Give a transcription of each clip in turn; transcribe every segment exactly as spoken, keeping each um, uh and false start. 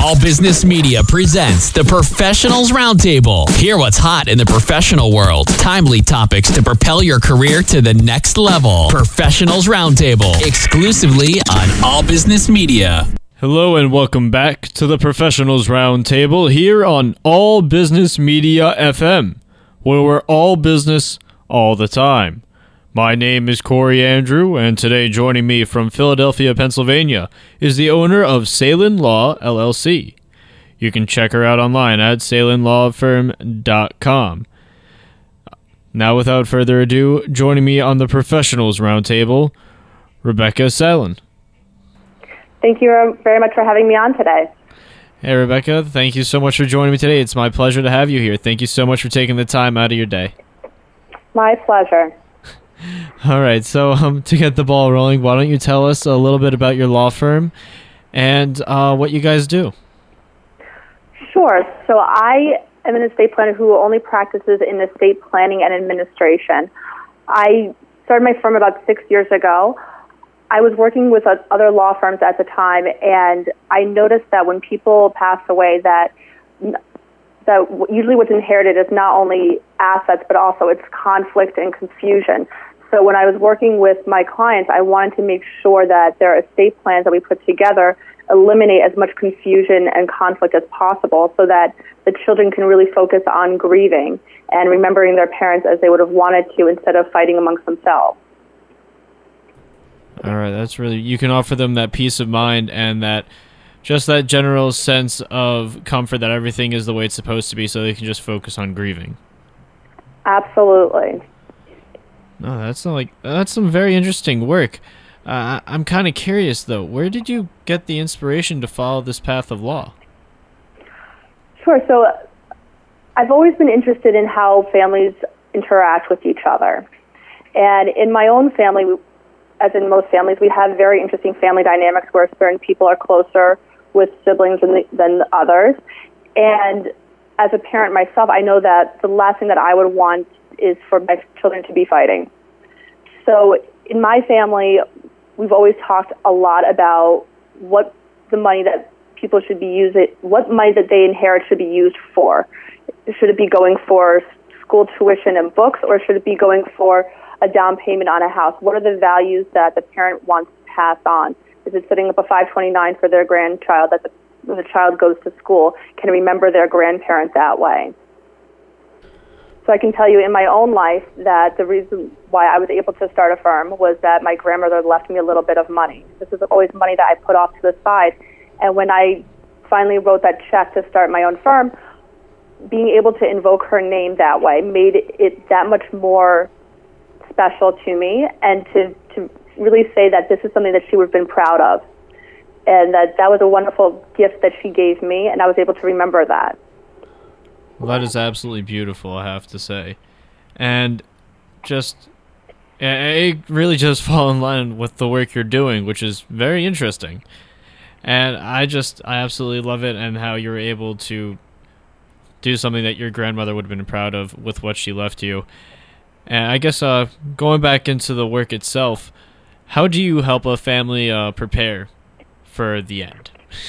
All Business Media presents the Professionals Roundtable. Hear what's hot in the professional world. Timely topics to propel your career to the next level. Professionals Roundtable, exclusively on All Business Media. Hello and welcome back to the Professionals Roundtable here on All Business Media F M, where we're all business all the time. My name is Corey Andrew, and today joining me from Philadelphia, Pennsylvania, is the owner of Salin Law, L L C. You can check her out online at salin law firm dot com. Now, without further ado, joining me on the Professionals Roundtable, Rebecca Salin. Thank you very much for having me on today. Hey, Rebecca. Thank you so much for joining me today. It's my pleasure to have you here. Thank you so much for taking the time out of your day. My pleasure. All right, so um, to get the ball rolling, why don't you tell us a little bit about your law firm and uh, what you guys do? Sure. So I am an estate planner who only practices in estate planning and administration. I started my firm about six years ago. I was working with other law firms at the time, and I noticed that when people pass away, that that usually what's inherited is not only assets, but also it's conflict and confusion. So when I was working with my clients, I wanted to make sure that their estate plans that we put together eliminate as much confusion and conflict as possible so that the children can really focus on grieving and remembering their parents as they would have wanted to instead of fighting amongst themselves. All right, that's really, you can offer them that peace of mind and that just that general sense of comfort that everything is the way it's supposed to be so they can just focus on grieving. Absolutely. No, that's not like that's some very interesting work. Uh, I'm kind of curious though. Where did you get the inspiration to follow this path of law? Sure. So I've always been interested in how families interact with each other, and in my own family, as in most families, we have very interesting family dynamics where certain people are closer with siblings than, the, than others. And as a parent myself, I know that the last thing that I would want is for my children to be fighting. So in my family, we've always talked a lot about what the money that people should be using, what money that they inherit should be used for. Should it be going for school tuition and books, or should it be going for a down payment on a house? What are the values that the parent wants to pass on? Is it setting up a five twenty-nine for their grandchild that the, when the child goes to school can remember their grandparent that way? So I can tell you in my own life that the reason why I was able to start a firm was that my grandmother left me a little bit of money. This is always money that I put off to the side. And when I finally wrote that check to start my own firm, being able to invoke her name that way made it that much more special to me, and to, to really say that this is something that she would have been proud of, and that that was a wonderful gift that she gave me, and I was able to remember that. Well, that is absolutely beautiful, I have to say. And just, it really just fall in line with the work you're doing, which is very interesting. And I just, I absolutely love it, and how you're able to do something that your grandmother would have been proud of with what she left you. And I guess uh, going back into the work itself, how do you help a family uh, prepare for the end?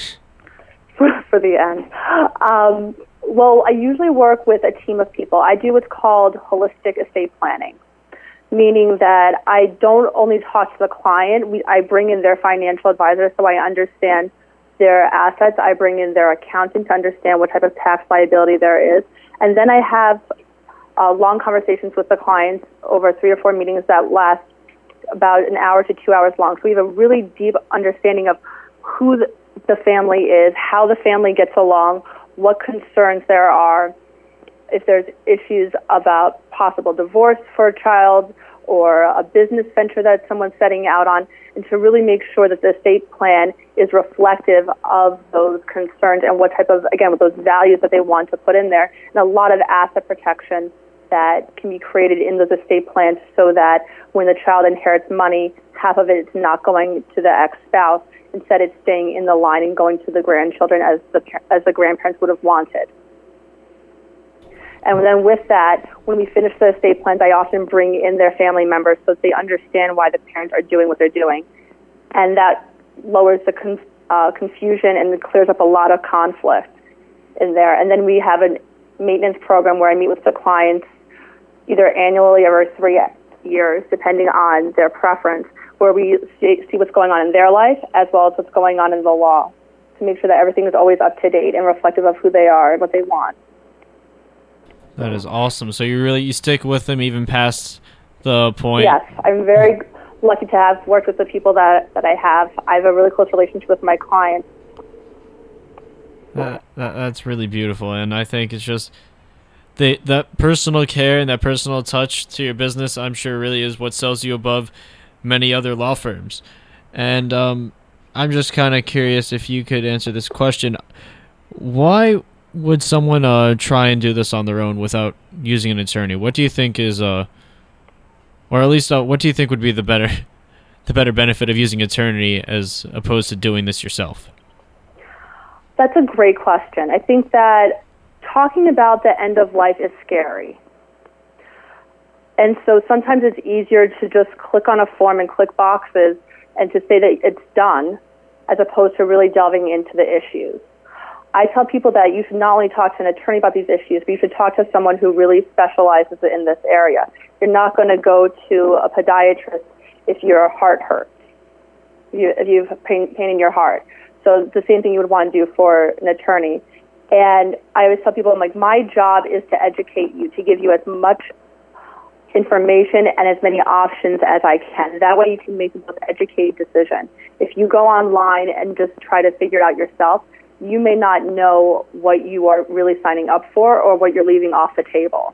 For the end. Um, well, I usually work with a team of people. I do what's called holistic estate planning, meaning that I don't only talk to the client. We, I bring in their financial advisor so I understand their assets. I bring in their accountant to understand what type of tax liability there is. And then I have Uh, long conversations with the clients over three or four meetings that last about an hour to two hours long. So we have a really deep understanding of who the, the family is, how the family gets along, what concerns there are, if there's issues about possible divorce for a child or a business venture that someone's setting out on, and to really make sure that the estate plan is reflective of those concerns and what type of, again, with those values that they want to put in there, and a lot of asset protection that can be created in those estate plans so that when the child inherits money, half of it is not going to the ex-spouse. Instead, it's staying in the line and going to the grandchildren as the as the grandparents would have wanted. And then with that, when we finish the estate plans, I often bring in their family members so that they understand why the parents are doing what they're doing. And that lowers the con- uh, confusion and it clears up a lot of conflict in there. And then we have a maintenance program where I meet with the clients either annually or every three years, depending on their preference, where we see, see what's going on in their life as well as what's going on in the law to make sure that everything is always up to date and reflective of who they are and what they want. That is awesome. So you really you stick with them even past the point. Yes, I'm very lucky to have worked with the people that, that I have. I have a really close relationship with my clients. That, that that's really beautiful, and I think it's just the that personal care and that personal touch to your business, I'm sure, really is what sells you above many other law firms. And um, I'm just kind of curious if you could answer this question: why would someone uh, try and do this on their own without using an attorney? What do you think is, uh, or at least, uh, what do you think would be the better, the better benefit of using an attorney as opposed to doing this yourself? That's a great question. I think that talking about the end of life is scary. And so sometimes it's easier to just click on a form and click boxes and to say that it's done as opposed to really delving into the issues. I tell people that you should not only talk to an attorney about these issues, but you should talk to someone who really specializes in this area. You're not going to go to a podiatrist if your heart hurts, if you, if you have pain, pain in your heart. So the same thing you would want to do for an attorney. And I always tell people, I'm like, my job is to educate you, to give you as much information and as many options as I can. That way you can make the most educated decision. If you go online and just try to figure it out yourself, you may not know what you are really signing up for or what you're leaving off the table.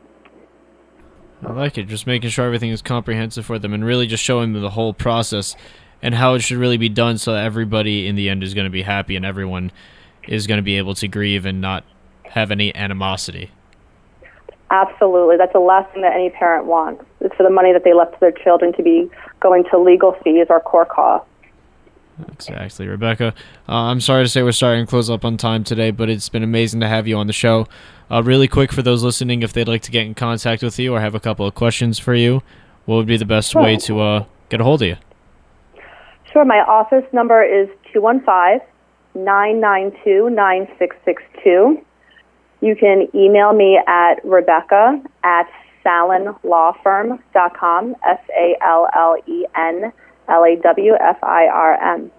I like it. Just making sure everything is comprehensive for them and really just showing them the whole process and how it should really be done so that everybody in the end is going to be happy and everyone is going to be able to grieve and not have any animosity. Absolutely. That's the last thing that any parent wants. It's for the money that they left to their children to be going to legal fees or court costs. Exactly. Rebecca, uh, I'm sorry to say we're starting to close up on time today, but it's been amazing to have you on the show. Uh, really quick, for those listening, if they'd like to get in contact with you or have a couple of questions for you, what would be the best sure. way to uh, get a hold of you? Sure. My office number is two one five, nine nine two, nine six six two. You can email me at Rebecca at Salen Law Firm dot com, S A L L E N L A W F I R M.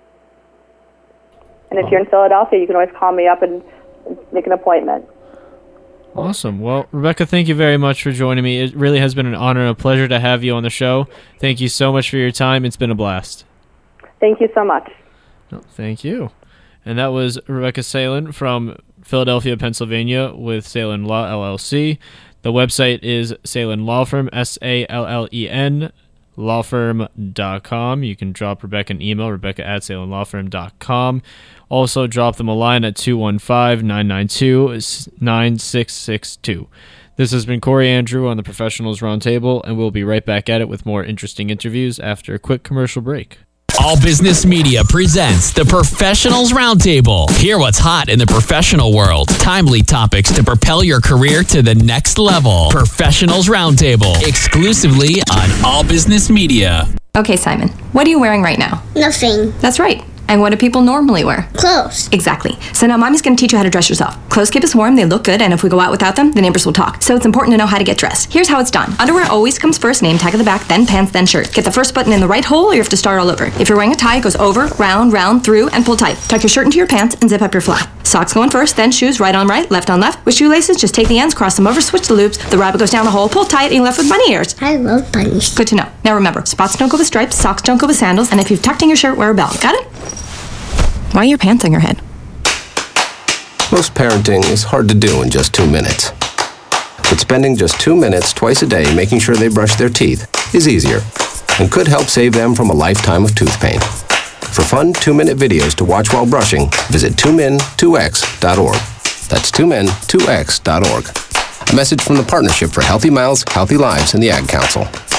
And if you're in Philadelphia, you can always call me up and make an appointment. Awesome. Well, Rebecca, thank you very much for joining me. It really has been an honor and a pleasure to have you on the show. Thank you so much for your time. It's been a blast. Thank you so much. No, thank you. And that was Rebecca Salen from Philadelphia, Pennsylvania with Salen Law, L L C. The website is Salen Law Firm, S A L L E N, law firm dot com. You can drop Rebecca an email, Rebecca at Salen Law Firm dot com. Also, drop them a line at two one five, nine nine two, nine six six two. This has been Corey Andrew on the Professionals Roundtable, and we'll be right back at it with more interesting interviews after a quick commercial break. All Business Media presents the Professionals Roundtable. Hear what's hot in the professional world. Timely topics to propel your career to the next level. Professionals Roundtable, exclusively on All Business Media. Okay, Simon, what are you wearing right now? Nothing. That's right. And what do people normally wear? Clothes. Exactly. So now Mommy's going to teach you how to dress yourself. Clothes keep us warm, they look good, and if we go out without them, the neighbors will talk. So it's important to know how to get dressed. Here's how it's done. Underwear always comes first, name tag at the back, then pants, then shirt. Get the first button in the right hole, or you have to start all over. If you're wearing a tie, it goes over, round, round, through, and pull tight. Tuck your shirt into your pants and zip up your fly. Socks going first, then shoes, right on right, left on left. With shoelaces, just take the ends, cross them over, switch the loops. The rabbit goes down the hole, pull tight, and you're left with bunny ears. I love bunnies. Good to know. Now remember, spots don't go with stripes, socks don't go with sandals, and if you've tucked in your shirt, wear a belt. Got it? Why are your pants on your head? Most parenting is hard to do in just two minutes. But spending just two minutes twice a day making sure they brush their teeth is easier and could help save them from a lifetime of tooth pain. For fun two-minute videos to watch while brushing, visit two min two x dot org. That's two min two x dot org. A message from the Partnership for Healthy Mouths, Healthy Lives, and the Ad Council.